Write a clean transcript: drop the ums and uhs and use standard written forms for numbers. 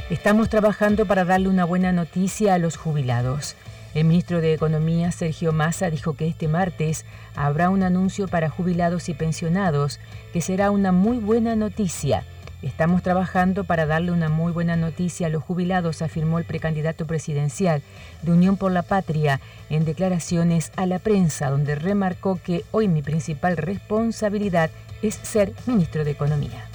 Estamos trabajando para darle una buena noticia a los jubilados. El ministro de Economía, Sergio Massa, dijo que este martes habrá un anuncio para jubilados y pensionados, que será una muy buena noticia. Estamos trabajando para darle una muy buena noticia a los jubilados, afirmó el precandidato presidencial de Unión por la Patria en declaraciones a la prensa, donde remarcó que hoy mi principal responsabilidad es ser ministro de Economía.